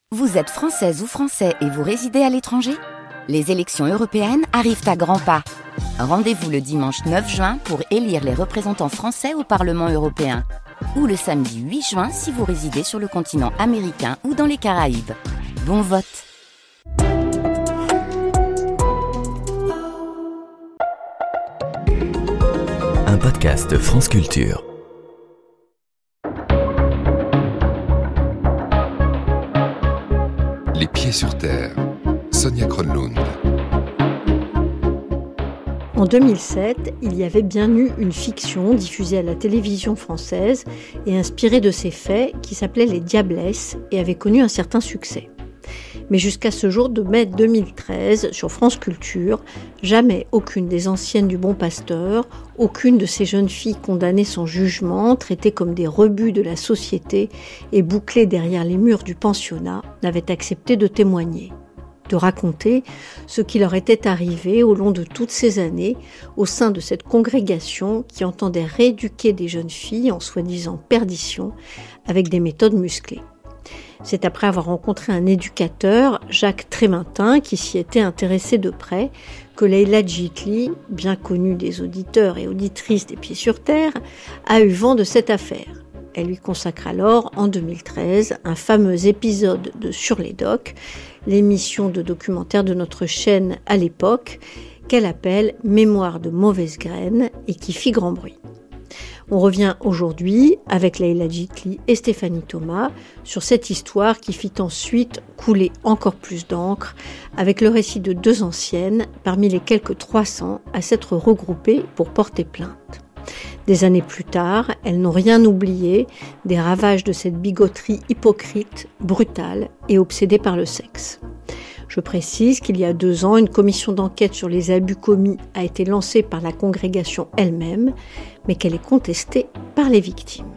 Vous êtes française ou français et vous résidez à l'étranger ? Les élections européennes arrivent à grands pas. Rendez-vous le dimanche 9 juin pour élire les représentants français au Parlement européen. Ou le samedi 8 juin si vous résidez sur le continent américain ou dans les Caraïbes. Bon vote! Un podcast France Culture. Les pieds sur terre, Sonia Kronlund. En 2007, il y avait bien eu une fiction diffusée à la télévision française et inspirée de ces faits qui s'appelait Les Diablesses et avait connu un certain succès. Mais jusqu'à ce jour de mai 2013, sur France Culture, jamais aucune des anciennes du Bon Pasteur, aucune de ces jeunes filles condamnées sans jugement, traitées comme des rebuts de la société et bouclées derrière les murs du pensionnat, n'avait accepté de témoigner, de raconter ce qui leur était arrivé au long de toutes ces années au sein de cette congrégation qui entendait rééduquer des jeunes filles en soi-disant perdition avec des méthodes musclées. C'est après avoir rencontré un éducateur, Jacques Trémentin, qui s'y était intéressé de près, que Leïla Djitli, bien connue des auditeurs et auditrices des Pieds sur Terre, a eu vent de cette affaire. Elle lui consacre alors, en 2013, un fameux épisode de Sur les Docs, l'émission de documentaire de notre chaîne à l'époque, qu'elle appelle « Mémoire de mauvaise graine » et qui fit grand bruit. On revient aujourd'hui, avec Leïla Djitli et Stéphanie Thomas, sur cette histoire qui fit ensuite couler encore plus d'encre, avec le récit de deux anciennes, parmi les quelques 300 à s'être regroupées pour porter plainte. Des années plus tard, elles n'ont rien oublié des ravages de cette bigoterie hypocrite, brutale et obsédée par le sexe. Je précise qu'il y a 2 ans, une commission d'enquête sur les abus commis a été lancée par la congrégation elle-même, mais qu'elle est contestée par les victimes.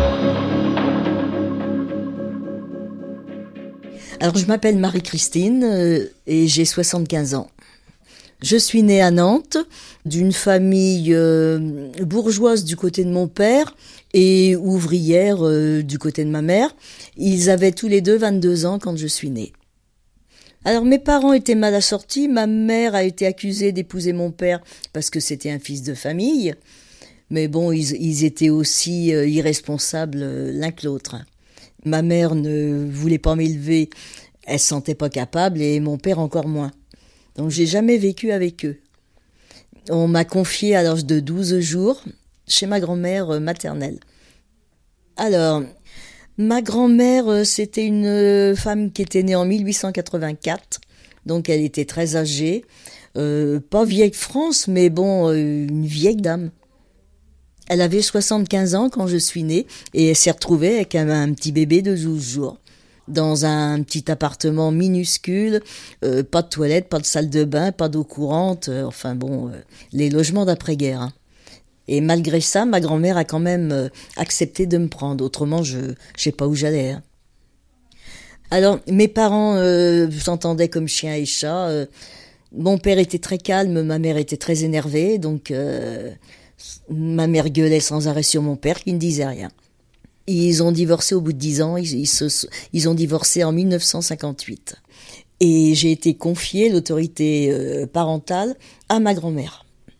Alors, je m'appelle Marie-Christine et j'ai 75 ans. Je suis née à Nantes, d'une famille bourgeoise du côté de mon père et ouvrière du côté de ma mère. Ils avaient tous les deux 22 ans quand je suis née. Alors mes parents étaient mal assortis, ma mère a été accusée d'épouser mon père parce que c'était un fils de famille, mais bon, ils étaient aussi irresponsables l'un que l'autre. Ma mère ne voulait pas m'élever, elle se sentait pas capable et mon père encore moins. Donc j'ai jamais vécu avec eux. On m'a confiée à l'âge de 12 jours chez ma grand-mère maternelle. Alors, ma grand-mère, c'était une femme qui était née en 1884, donc elle était très âgée, pas vieille France, mais bon, une vieille dame. Elle avait 75 ans quand je suis née, et elle s'est retrouvée avec un petit bébé de 12 jours, dans un petit appartement minuscule, pas de toilette, pas de salle de bain, pas d'eau courante, les logements d'après-guerre, hein. Et malgré ça, ma grand-mère a quand même accepté de me prendre. Autrement, je sais pas où j'allais, hein. Alors, mes parents s'entendaient comme chien et chat. Mon père était très calme, ma mère était très énervée. Donc, ma mère gueulait sans arrêt sur mon père qui ne disait rien. Ils ont divorcé au bout de 10 ans. Ils ont divorcé en 1958. Et j'ai été confiée, l'autorité parentale, à ma grand-mère.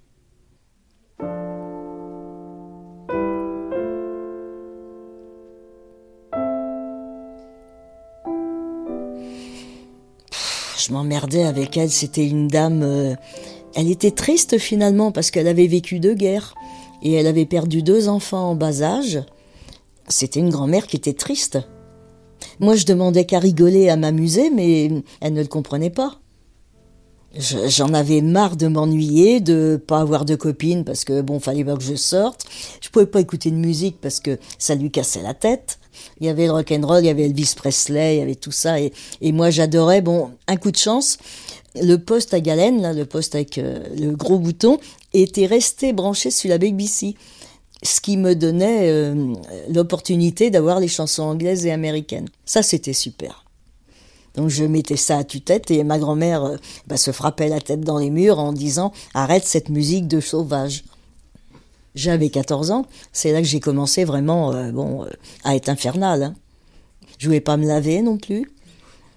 Je m'emmerdais avec elle, c'était une dame... elle était triste finalement parce qu'elle avait vécu 2 guerres et elle avait perdu 2 enfants en bas âge. C'était une grand-mère qui était triste. Moi je demandais qu'à rigoler, à m'amuser, mais elle ne le comprenait pas. J'en avais marre de m'ennuyer, de pas avoir de copine parce que bon, fallait pas que je sorte. Je pouvais pas écouter de musique parce que ça lui cassait la tête. Il y avait le rock'n'roll, il y avait Elvis Presley, il y avait tout ça et moi j'adorais. Bon, un coup de chance, le poste à galène, là, le poste avec le gros bouton, était resté branché sur la BBC, ce qui me donnait l'opportunité d'avoir les chansons anglaises et américaines. Ça, c'était super. Donc je mettais ça à tue-tête et ma grand-mère se frappait la tête dans les murs en disant « Arrête cette musique de sauvage ». J'avais 14 ans, c'est là que j'ai commencé vraiment à être infernale, hein. Je voulais pas me laver non plus.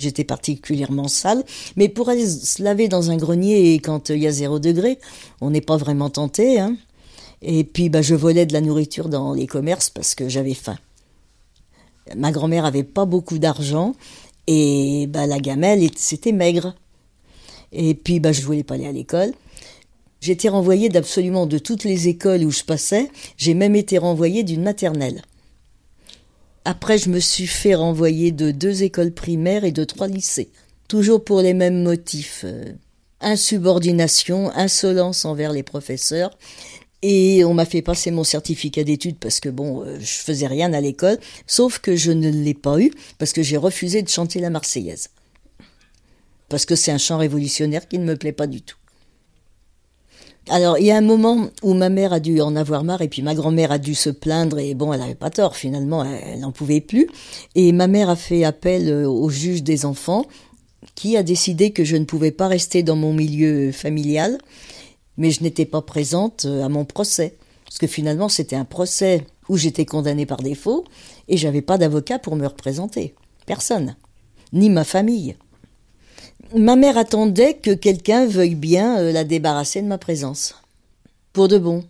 J'étais particulièrement sale, mais pour aller se laver dans un grenier quand il y a 0 degré, on n'est pas vraiment tenté, hein. Et puis je volais de la nourriture dans les commerces parce que j'avais faim. Ma grand-mère avait pas beaucoup d'argent et la gamelle c'était maigre. Et puis je voulais pas aller à l'école. J'étais renvoyée d'absolument de toutes les écoles où je passais. J'ai même été renvoyée d'une maternelle. Après, je me suis fait renvoyer de 2 écoles primaires et de 3 lycées. Toujours pour les mêmes motifs. Insubordination, insolence envers les professeurs. Et on m'a fait passer mon certificat d'études parce que je faisais rien à l'école. Sauf que je ne l'ai pas eu parce que j'ai refusé de chanter la Marseillaise. Parce que c'est un chant révolutionnaire qui ne me plaît pas du tout. Alors, il y a un moment où ma mère a dû en avoir marre et puis ma grand-mère a dû se plaindre et elle n'avait pas tort, finalement, elle n'en pouvait plus. Et ma mère a fait appel au juge des enfants qui a décidé que je ne pouvais pas rester dans mon milieu familial, mais je n'étais pas présente à mon procès. Parce que finalement, c'était un procès où j'étais condamnée par défaut et j'avais pas d'avocat pour me représenter. Personne. Ni ma famille. Ma mère attendait que quelqu'un veuille bien la débarrasser de ma présence. Pour de bon.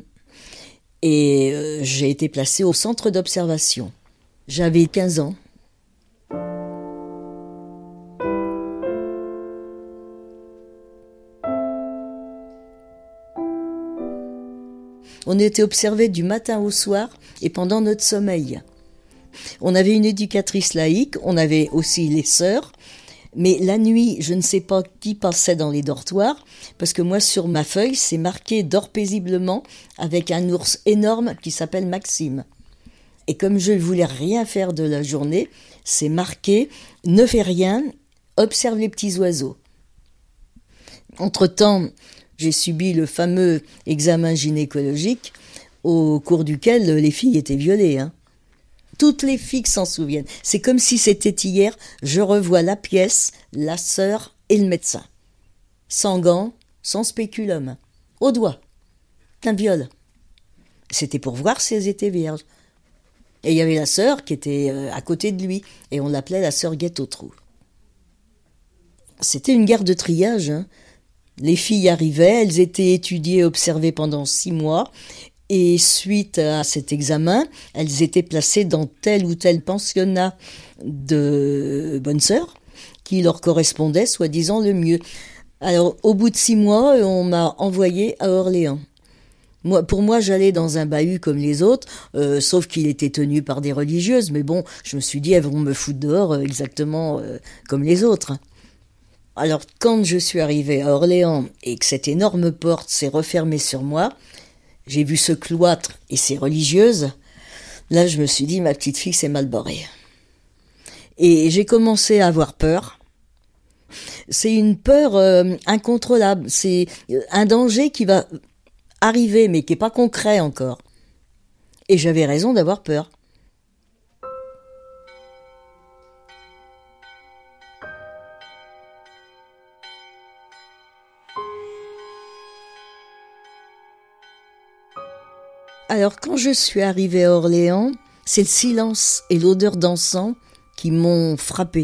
Et j'ai été placée au centre d'observation. J'avais 15 ans. On était observés du matin au soir et pendant notre sommeil. On avait une éducatrice laïque, on avait aussi les sœurs. Mais la nuit, je ne sais pas qui passait dans les dortoirs, parce que moi, sur ma feuille, c'est marqué « Dors paisiblement » avec un ours énorme qui s'appelle Maxime. Et comme je ne voulais rien faire de la journée, c'est marqué « Ne fais rien, observe les petits oiseaux ». Entre-temps, j'ai subi le fameux examen gynécologique au cours duquel les filles étaient violées, hein. Toutes les filles s'en souviennent. C'est comme si c'était hier, je revois la pièce, la sœur et le médecin. Sans gants, sans spéculum, au doigt. Un viol. C'était pour voir si elles étaient vierges. Et il y avait la sœur qui était à côté de lui, et on l'appelait la sœur Guette-au-Trou. C'était une guerre de triage, hein. Les filles arrivaient, elles étaient étudiées et observées pendant 6 mois, et suite à cet examen, elles étaient placées dans tel ou tel pensionnat de bonnes sœurs qui leur correspondait soi-disant le mieux. Alors, au bout de 6 mois, on m'a envoyée à Orléans. Pour moi, j'allais dans un bahut comme les autres, sauf qu'il était tenu par des religieuses. Mais bon, je me suis dit, elles vont me foutre dehors exactement comme les autres. Alors, quand je suis arrivée à Orléans et que cette énorme porte s'est refermée sur moi, j'ai vu ce cloître et ces religieuses. Là, je me suis dit, ma petite fille, c'est mal barré. Et j'ai commencé à avoir peur. C'est une peur incontrôlable. C'est un danger qui va arriver, mais qui n'est pas concret encore. Et j'avais raison d'avoir peur. Alors, quand je suis arrivée à Orléans, c'est le silence et l'odeur d'encens qui m'ont frappée.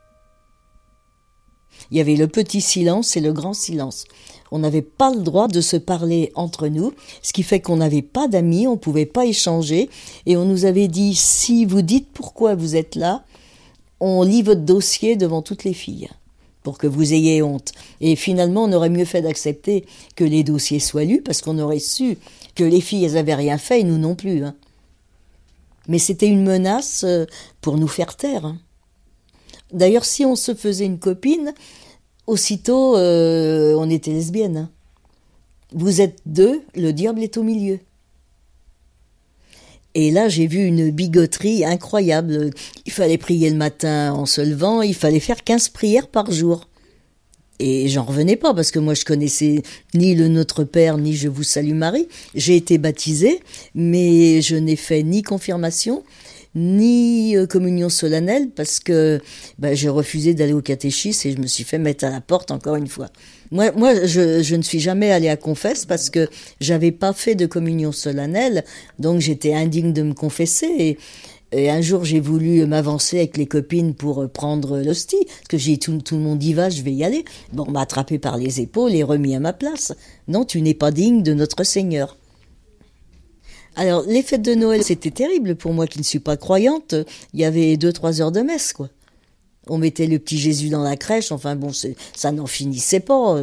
Il y avait le petit silence et le grand silence. On n'avait pas le droit de se parler entre nous, ce qui fait qu'on n'avait pas d'amis, on ne pouvait pas échanger, et on nous avait dit, si vous dites pourquoi vous êtes là, on lit votre dossier devant toutes les filles, pour que vous ayez honte. Et finalement, on aurait mieux fait d'accepter que les dossiers soient lus, parce qu'on aurait su que les filles, elles n'avaient rien fait, et nous non plus. Hein. Mais c'était une menace pour nous faire taire. Hein. D'ailleurs, si on se faisait une copine, aussitôt, on était lesbienne. Hein. Vous êtes 2, le diable est au milieu. Et là, j'ai vu une bigoterie incroyable. Il fallait prier le matin en se levant, il fallait faire 15 prières par jour. Et j'en revenais pas, parce que moi, je connaissais ni le Notre Père, ni Je vous salue Marie. J'ai été baptisée, mais je n'ai fait ni confirmation, ni communion solennelle, parce que j'ai refusé d'aller au catéchisme et je me suis fait mettre à la porte encore une fois. Moi, je ne suis jamais allée à confesse parce que j'avais pas fait de communion solennelle, donc j'étais indigne de me confesser. Et un jour, j'ai voulu m'avancer avec les copines pour prendre l'hostie, parce que j'ai dit, tout le monde y va, je vais y aller. Bon, on m'a attrapé par les épaules et remis à ma place. Non, tu n'es pas digne de notre Seigneur. Alors, les fêtes de Noël, c'était terrible pour moi qui ne suis pas croyante. Il y avait 2-3 heures de messe, quoi. On mettait le petit Jésus dans la crèche, enfin bon, ça n'en finissait pas.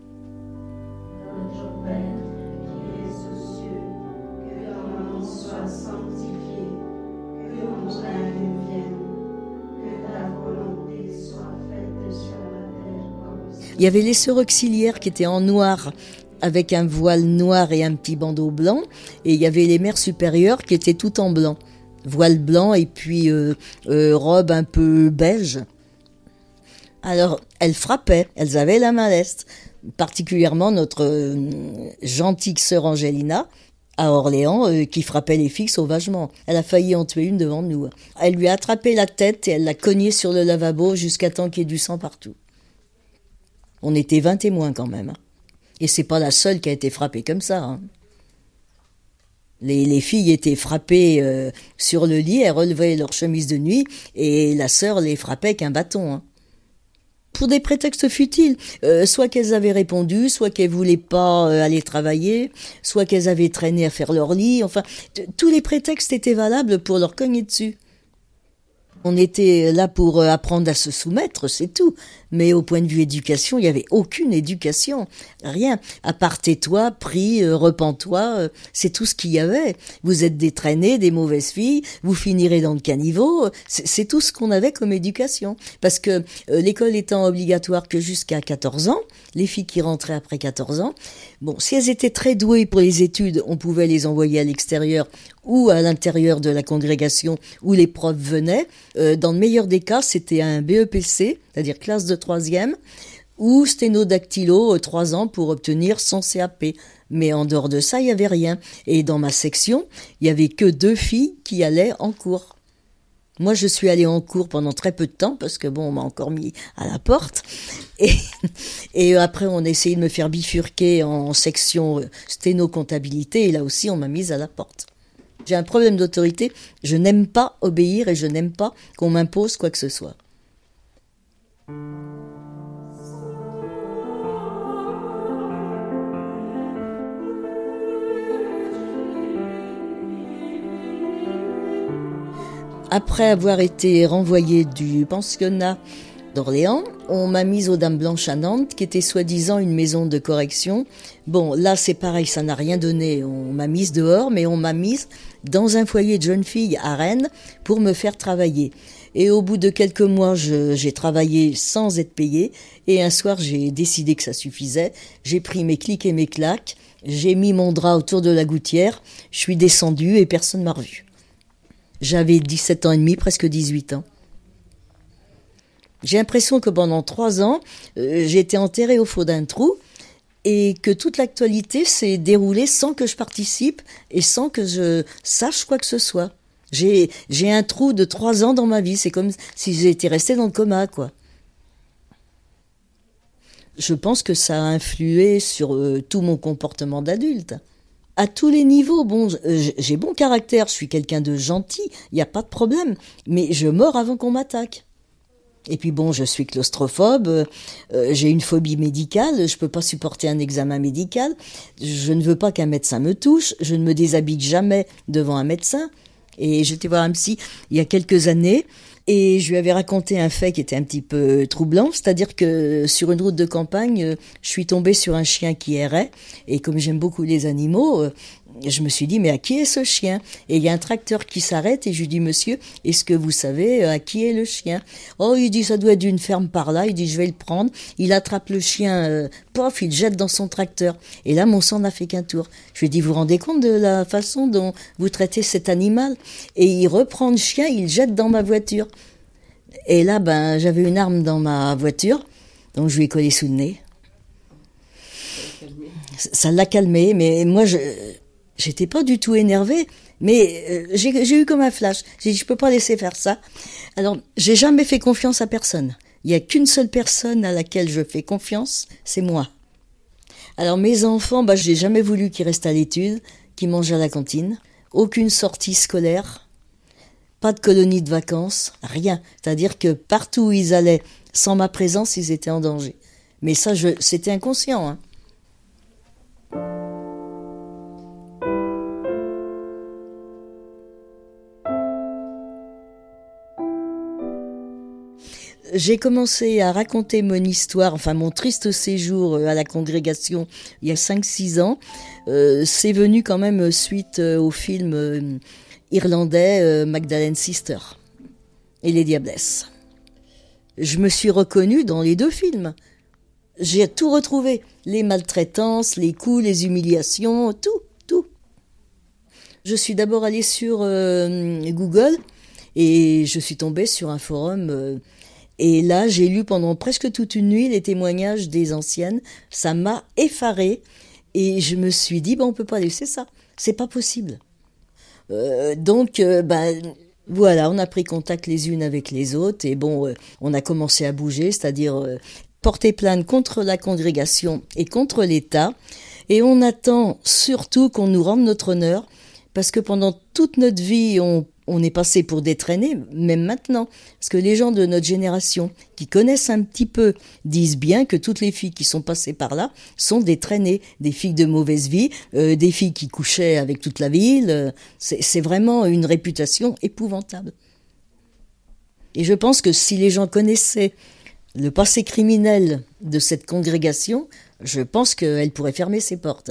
Il y avait les sœurs auxiliaires qui étaient en noir, avec un voile noir et un petit bandeau blanc, et il y avait les mères supérieures qui étaient toutes en blanc, voile blanc et puis robe un peu beige. Alors, elles frappaient, elles avaient la main leste, particulièrement notre gentille sœur Angelina, à Orléans, qui frappait les filles sauvagement. Elle a failli en tuer une devant nous. Elle lui a attrapé la tête et elle l'a cognée sur le lavabo jusqu'à temps qu'il y ait du sang partout. On était 20 témoins quand même. Et c'est pas la seule qui a été frappée comme ça. Les filles étaient frappées sur le lit, elles relevaient leur chemise de nuit et la sœur les frappait avec un bâton. Pour des prétextes futiles, soit qu'elles avaient répondu, soit qu'elles voulaient pas aller travailler, soit qu'elles avaient traîné à faire leur lit, enfin, tous les prétextes étaient valables pour leur cogner dessus. On était là pour apprendre à se soumettre, c'est tout. Mais au point de vue éducation, il n'y avait aucune éducation. Rien. À part tais-toi, prie, repens-toi, c'est tout ce qu'il y avait. Vous êtes des traînées, des mauvaises filles, vous finirez dans le caniveau. C'est tout ce qu'on avait comme éducation. Parce que l'école étant obligatoire que jusqu'à 14 ans, les filles qui rentraient après 14 ans, bon, si elles étaient très douées pour les études, on pouvait les envoyer à l'extérieur ou à l'intérieur de la congrégation où les profs venaient. Dans le meilleur des cas, c'était un BEPC, c'est-à-dire classe de 3e, ou sténodactylo 3 ans pour obtenir son CAP. Mais en dehors de ça, il n'y avait rien. Et dans ma section, il n'y avait que 2 filles qui allaient en cours. Moi, je suis allée en cours pendant très peu de temps, parce que bon, on m'a encore mis à la porte. Et après, on a essayé de me faire bifurquer en section sténo-comptabilité, et là aussi, on m'a mise à la porte. J'ai un problème d'autorité, je n'aime pas obéir et je n'aime pas qu'on m'impose quoi que ce soit. Après avoir été renvoyée du pensionnat d'Orléans, on m'a mise aux Dames Blanches à Nantes, qui était soi-disant une maison de correction. Bon, là c'est pareil, ça n'a rien donné. On m'a mise dehors, mais on m'a mise dans un foyer de jeunes filles à Rennes pour me faire travailler. Et au bout de quelques mois, j'ai travaillé sans être payée. Et un soir, j'ai décidé que ça suffisait. J'ai pris mes clics et mes claques. J'ai mis mon drap autour de la gouttière. Je suis descendue et personne ne m'a revue. J'avais 17 ans et demi, presque 18 ans. J'ai l'impression que pendant 3 ans, j'ai été enterrée au fond d'un trou et que toute l'actualité s'est déroulée sans que je participe et sans que je sache quoi que ce soit. J'ai un trou de 3 ans dans ma vie, c'est comme si j'étais restée dans le coma, quoi. Je pense que ça a influé sur tout mon comportement d'adulte. À tous les niveaux, bon, j'ai bon caractère, je suis quelqu'un de gentil, il n'y a pas de problème, mais je meurs avant qu'on m'attaque. Et puis bon, je suis claustrophobe, j'ai une phobie médicale, je peux pas supporter un examen médical, je ne veux pas qu'un médecin me touche, je ne me déshabille jamais devant un médecin. Et j'étais voir un psy il y a quelques années et je lui avais raconté un fait qui était un petit peu troublant, c'est-à-dire que sur une route de campagne, je suis tombée sur un chien qui errait et comme j'aime beaucoup les animaux, je me suis dit mais à qui est ce chien? Et il y a un tracteur qui s'arrête et je lui dis monsieur, est-ce que vous savez à qui est le chien? Oh, il dit ça doit être d'une ferme par là, il dit je vais le prendre, il attrape le chien, pof, il le jette dans son tracteur. Et là mon sang n'a fait qu'un tour. Je lui ai dit vous vous rendez compte de la façon dont vous traitez cet animal? Et il reprend le chien, il le jette dans ma voiture. Et là ben j'avais une arme dans ma voiture, donc je lui ai collé sous le nez. Ça l'a calmé, mais moi j'étais pas du tout énervée, mais j'ai eu comme un flash. J'ai dit, je peux pas laisser faire ça. Alors, j'ai jamais fait confiance à personne. Il y a qu'une seule personne à laquelle je fais confiance, c'est moi. Alors, mes enfants, j'ai jamais voulu qu'ils restent à l'étude, qu'ils mangent à la cantine. Aucune sortie scolaire. pas de colonie de vacances, rien. C'est-à-dire que partout où ils allaient, sans ma présence, ils étaient en danger. Mais ça, c'était inconscient, hein. J'ai commencé à raconter mon histoire, enfin mon triste séjour à la congrégation il y a 5-6 ans. C'est venu quand même suite au film irlandais Magdalene Sister et les Diablesses. Je me suis reconnue dans les 2 films. J'ai tout retrouvé, les maltraitances, les coups, les humiliations, tout. Je suis d'abord allée sur Google et je suis tombée sur un forum. Et là, j'ai lu pendant presque toute une nuit les témoignages des anciennes. Ça m'a effarée. Et je me suis dit, on peut pas laisser ça. C'est pas possible. Donc, voilà, on a pris contact les unes avec les autres. Et on a commencé à bouger, c'est-à-dire porter plainte contre la congrégation et contre l'État. Et on attend surtout qu'on nous rende notre honneur. Parce que pendant toute notre vie, on est passé pour des traînés, même maintenant. Parce que les gens de notre génération, qui connaissent un petit peu, disent bien que toutes les filles qui sont passées par là sont des traînées, des filles de mauvaise vie, des filles qui couchaient avec toute la ville. C'est vraiment une réputation épouvantable. Et je pense que si les gens connaissaient le passé criminel de cette congrégation, je pense qu'elle pourrait fermer ses portes.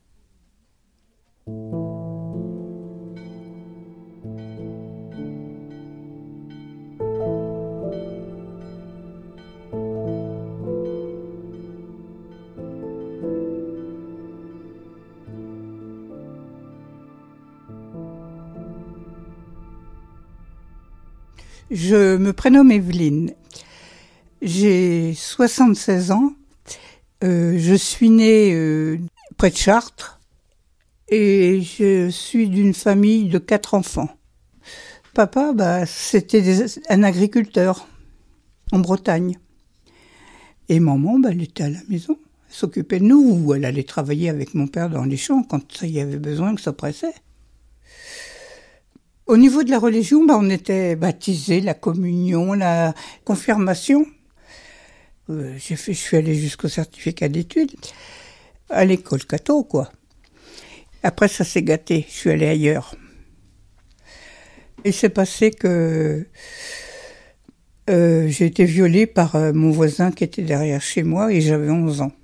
Je me prénomme Evelyne. J'ai 76 ans. Je suis née près de Chartres et je suis d'une famille de 4 enfants. Papa, c'était un agriculteur en Bretagne. Et maman, elle était à la maison. Elle s'occupait de nous ou elle allait travailler avec mon père dans les champs quand il y avait besoin, que ça pressait. Au niveau de la religion, on était baptisés, la communion, la confirmation. Je suis allée jusqu'au certificat d'études, à l'école catho, quoi. Après, ça s'est gâté, je suis allée ailleurs. Il s'est passé que j'ai été violée par mon voisin qui était derrière chez moi et j'avais 11 ans.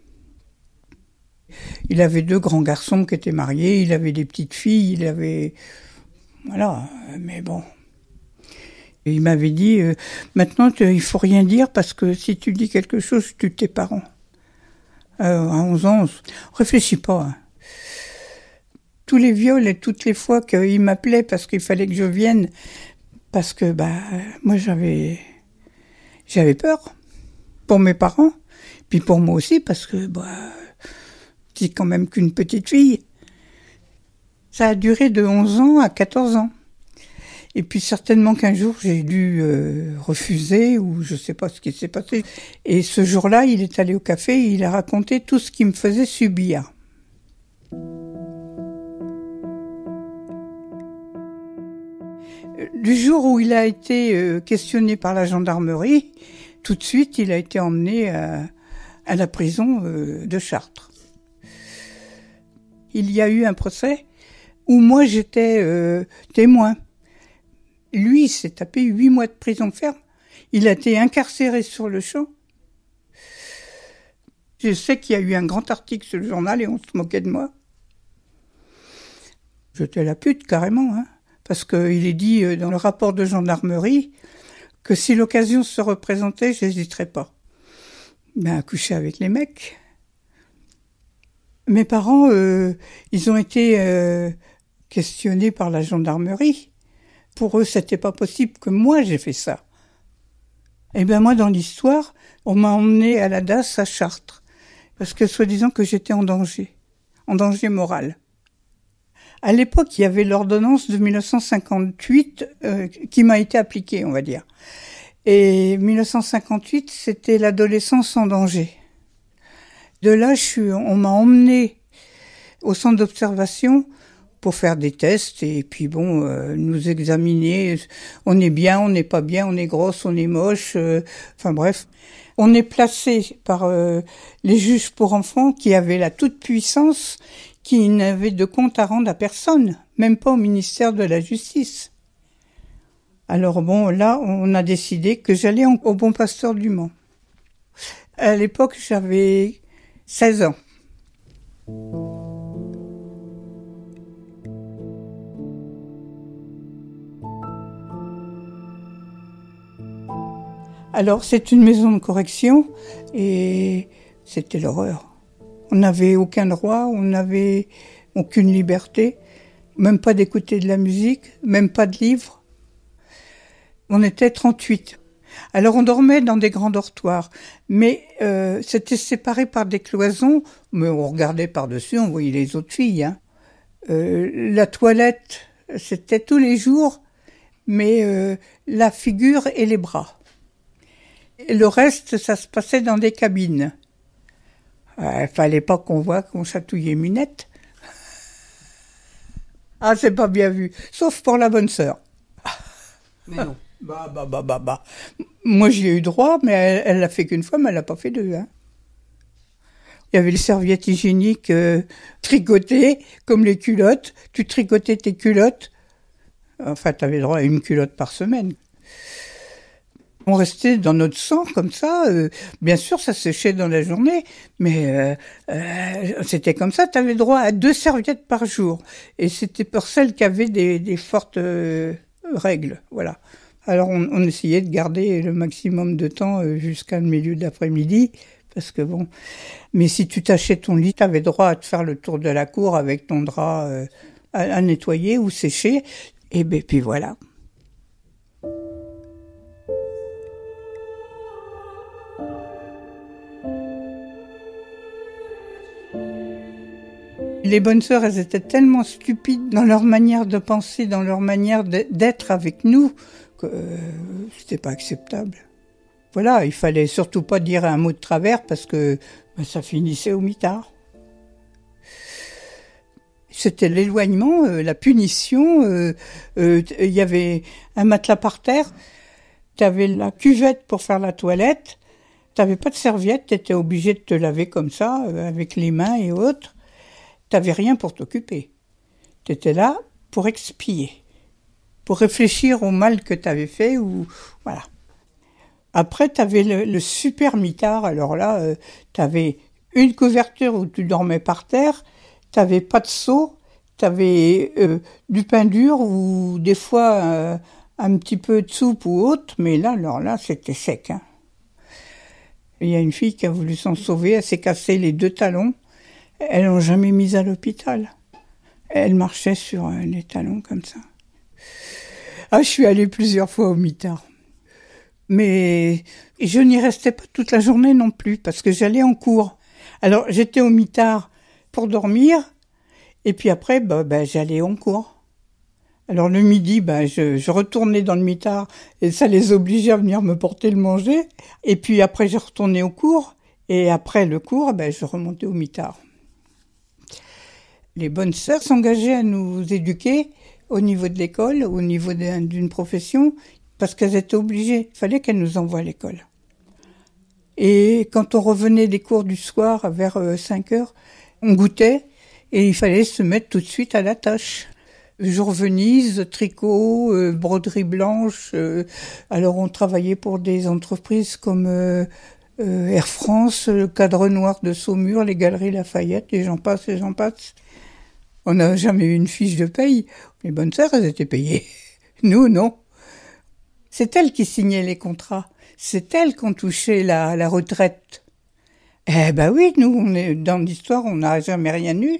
Il avait 2 grands garçons qui étaient mariés, il avait des petites filles, il avait... Voilà, mais bon. Et il m'avait dit, maintenant, il faut rien dire parce que si tu dis quelque chose, tu tues tes parents. À 11 ans, on réfléchit pas. Hein. Tous les viols et toutes les fois qu'il m'appelait parce qu'il fallait que je vienne, parce que, moi, j'avais peur pour mes parents, puis pour moi aussi, parce que, c'est quand même qu'une petite fille. Ça a duré de 11 ans à 14 ans. Et puis certainement qu'un jour, j'ai dû refuser ou je sais pas ce qui s'est passé. Et ce jour-là, il est allé au café et il a raconté tout ce qu'il me faisait subir. Du jour où il a été questionné par la gendarmerie, tout de suite, il a été emmené à la prison de Chartres. Il y a eu un procès où moi j'étais témoin. Lui, il s'est tapé 8 mois de prison ferme. Il a été incarcéré sur le champ. Je sais qu'il y a eu un grand article sur le journal et on se moquait de moi. J'étais la pute, carrément, hein, parce qu'il est dit dans le rapport de gendarmerie que si l'occasion se représentait, j'hésiterais pas. À coucher avec les mecs. Mes parents, ils ont été questionnés par la gendarmerie. Pour eux, c'était pas possible que moi j'ai fait ça. Et moi, dans l'histoire, on m'a emmené à la DAS à Chartres, parce que soi-disant que j'étais en danger moral. À l'époque, il y avait l'ordonnance de 1958 qui m'a été appliquée, on va dire. Et 1958, c'était l'adolescence en danger. De là, on m'a emmené au centre d'observation pour faire des tests et puis nous examiner. On est bien, on n'est pas bien, on est grosse, on est moche. Enfin bref, on est placé par les juges pour enfants qui avaient la toute-puissance, qui n'avaient de compte à rendre à personne, même pas au ministère de la Justice. Alors là, on a décidé que j'allais au Bon Pasteur du Mans. À l'époque, j'avais 16 ans. Alors, c'est une maison de correction et c'était l'horreur. On n'avait aucun droit, on n'avait aucune liberté, même pas d'écouter de la musique, même pas de livres. On était 38. Alors, on dormait dans des grands dortoirs, mais c'était séparé par des cloisons, mais on regardait par-dessus, on voyait les autres filles. La toilette, c'était tous les jours, mais la figure et les bras. Et le reste, ça se passait dans des cabines. Fallait pas qu'on voit qu'on chatouillait Minette. Ah, c'est pas bien vu. Sauf pour la bonne sœur. Mais non. Bah. Moi, j'y ai eu droit, mais elle l'a fait qu'une fois, mais elle l'a pas fait deux, hein. Il y avait les serviettes hygiéniques tricotées, comme les culottes. Tu tricotais tes culottes. Enfin, t'avais droit à une culotte par semaine. On restait dans notre sang comme ça. Bien sûr, ça séchait dans la journée, mais c'était comme ça. Tu avais droit à 2 serviettes par jour. Et c'était pour celles qui avaient des fortes règles. Voilà. Alors, on essayait de garder le maximum de temps jusqu'à le milieu de l'après-midi. Parce que mais si tu tachais ton lit, tu avais droit à te faire le tour de la cour avec ton drap à nettoyer ou sécher. Et puis voilà. Les bonnes sœurs, elles étaient tellement stupides dans leur manière de penser, dans leur manière d'être avec nous, que c'était pas acceptable. Voilà, il fallait surtout pas dire un mot de travers parce que ça finissait au mitard. C'était l'éloignement, la punition. Il y avait un matelas par terre, t'avais la cuvette pour faire la toilette, t'avais pas de serviette, t'étais obligé de te laver comme ça, avec les mains et autres. T'avais rien pour t'occuper. T'étais là pour expier, pour réfléchir au mal que t'avais fait ou voilà. Après, t'avais le super mitard. Alors là, t'avais une couverture où tu dormais par terre. T'avais pas de seau. T'avais du pain dur ou des fois un petit peu de soupe ou autre. Mais là, alors là, c'était sec. Hein. Il y a une fille qui a voulu s'en sauver. Elle s'est cassé les 2 talons. Elles l'ont jamais mise à l'hôpital. Elle marchait sur les talons comme ça. Ah, je suis allée plusieurs fois au mitard. Mais je n'y restais pas toute la journée non plus, parce que j'allais en cours. Alors, j'étais au mitard pour dormir, et puis après, j'allais en cours. Alors, le midi, je retournais dans le mitard, et ça les obligeait à venir me porter le manger. Et puis après, je retournais au cours, et après le cours, je remontais au mitard. Les bonnes sœurs s'engageaient à nous éduquer au niveau de l'école, au niveau d'une profession, parce qu'elles étaient obligées. Il fallait qu'elles nous envoient à l'école. Et quand on revenait des cours du soir vers 5 heures, on goûtait et il fallait se mettre tout de suite à la tâche. Jour Venise, tricot, broderie blanche. Alors on travaillait pour des entreprises comme Air France, le Cadre Noir de Saumur, les Galeries Lafayette, et j'en passe. On n'a jamais eu une fiche de paye. Les bonnes sœurs, elles étaient payées. Nous, non. C'est elles qui signaient les contrats. C'est elles qui ont touché la retraite. Oui, nous, dans l'histoire, on n'a jamais rien eu.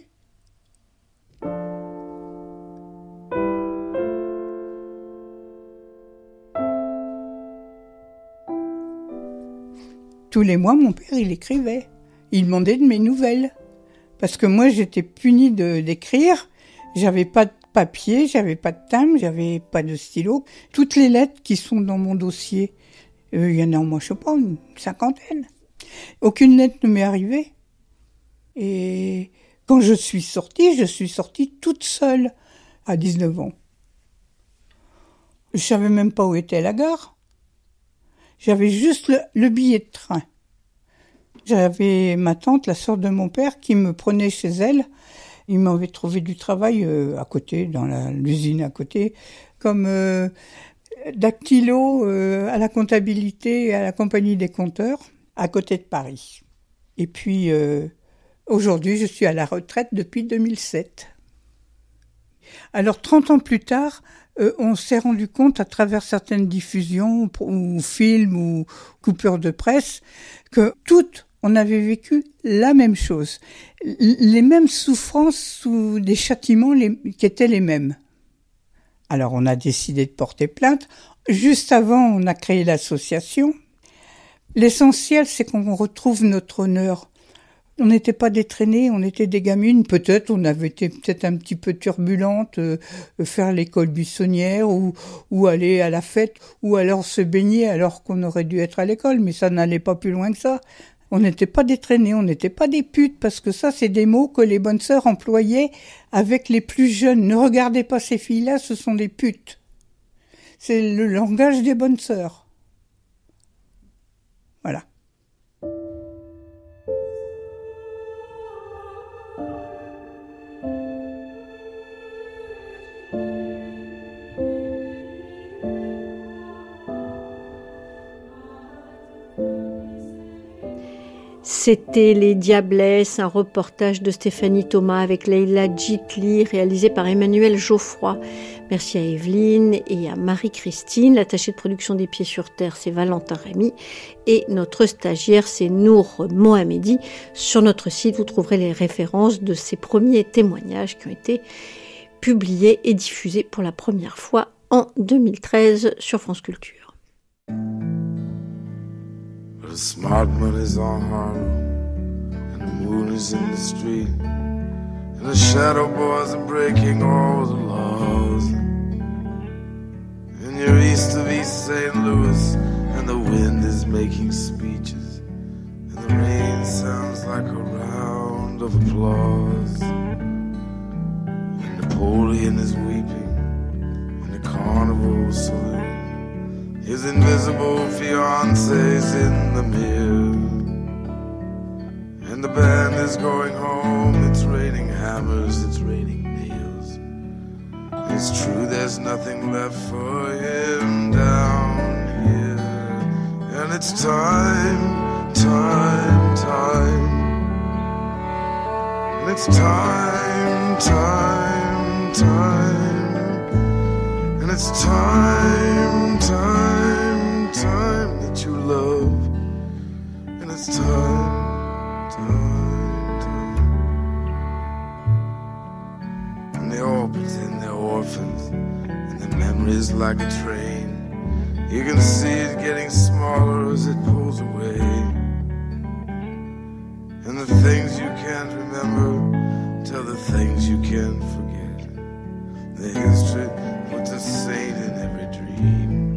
Tous les mois, mon père, il écrivait. Il demandait de mes nouvelles. Parce que moi, j'étais punie d'écrire. J'avais pas de papier, j'avais pas de timbre, j'avais pas de stylo. Toutes les lettres qui sont dans mon dossier, il y en a au moins, je sais pas, une 50aine. Aucune lettre ne m'est arrivée. Et Quand je suis sortie toute seule à 19 ans. Je savais même pas où était la gare. J'avais juste le billet de train. J'avais ma tante, la sœur de mon père, qui me prenait chez elle. Il m'avait trouvé du travail à côté, dans l'usine à côté, comme dactylo à la comptabilité et à la compagnie des compteurs, à côté de Paris. Et puis, aujourd'hui, je suis à la retraite depuis 2007. Alors, 30 ans plus tard, on s'est rendu compte à travers certaines diffusions ou films ou coupures de presse que toutes, on avait vécu la même chose. Les mêmes souffrances ou des châtiments qui étaient les mêmes. Alors, on a décidé de porter plainte. Juste avant, on a créé l'association. L'essentiel, c'est qu'on retrouve notre honneur. On n'était pas des traînées, on était des gamines. Peut-être, on avait été peut-être un petit peu turbulentes, faire l'école buissonnière ou aller à la fête, ou alors se baigner alors qu'on aurait dû être à l'école, mais ça n'allait pas plus loin que ça. On n'était pas des traînées, on n'était pas des putes, parce que ça, c'est des mots que les bonnes sœurs employaient avec les plus jeunes. Ne regardez pas ces filles-là, ce sont des putes. C'est le langage des bonnes sœurs. Voilà. C'était Les Diablesses, un reportage de Stéphanie Thomas avec Leila Djitli, réalisé par Emmanuel Geoffroy. Merci à Evelyne et à Marie-Christine. L'attaché de production des Pieds sur Terre, c'est Valentin Rémy. Et notre stagiaire, c'est Nour Mohamedi. Sur notre site, vous trouverez les références de ces premiers témoignages qui ont été publiés et diffusés pour la première fois en 2013 sur France Culture. The smart money's on Harlem, and the moon is in the street, and the shadow boys are breaking all the laws. And you're east of East St. Louis, and the wind is making speeches, and the rain sounds like a round of applause. And Napoleon is weeping in the carnival saloon. His invisible fiancé's in the mirror, and the band is going home. It's raining hammers, it's raining nails. It's true, there's nothing left for him down here, and it's time, time, time. And it's time, time, time. And it's time, time, time that you love. And it's time, time, time. And they all pretend they're orphans, and their memories like a train. You can see it getting smaller as it pulls away. And the things you can't remember tell the things you can't forget. The history puts a saint in every dream.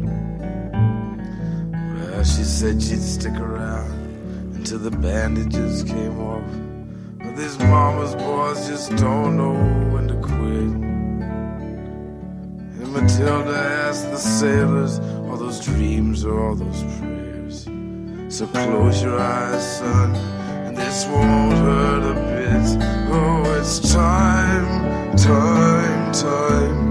Well, she said she'd stick around until the bandages came off. But these mama's boys just don't know when to quit. And Matilda asked the sailors, all those dreams or all those prayers. So close your eyes, son, and this won't hurt a bit. Oh, it's time, time, time.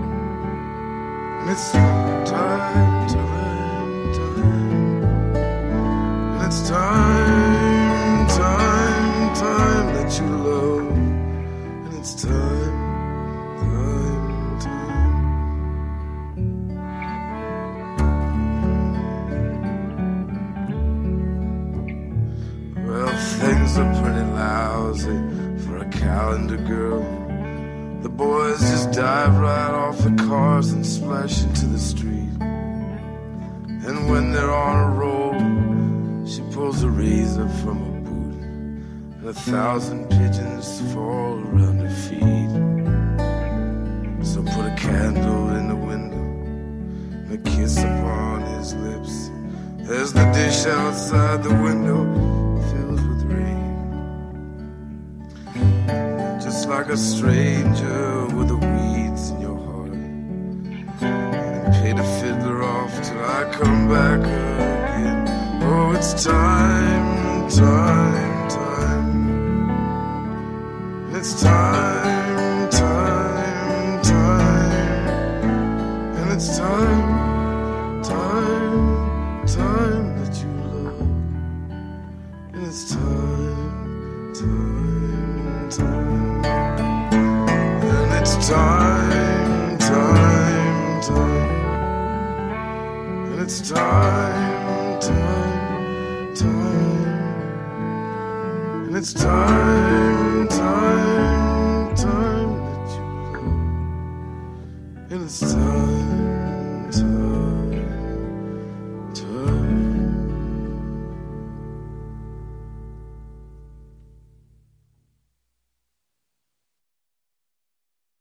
It's time, time, time. And it's time, time, time that you love. And it's time, time, time. Well, things are pretty lousy for a calendar girl. The boys just dive right off the cars and splash into the street. And when they're on a roll, she pulls a razor from her boot, and 1,000 pigeons fall around her feet. So put a candle in the window and a kiss upon his lips. There's the dish outside the window filled with rain. like a stranger with the weeds in your heart. And pay the fiddler off till I come back again. Oh, it's time, time, time. It's time, time, time. And it's time, time, time that you love. And it's time, time, time. And it's time, time, time. And it's time, time, time. And it's time, time, time that you love. And it's time.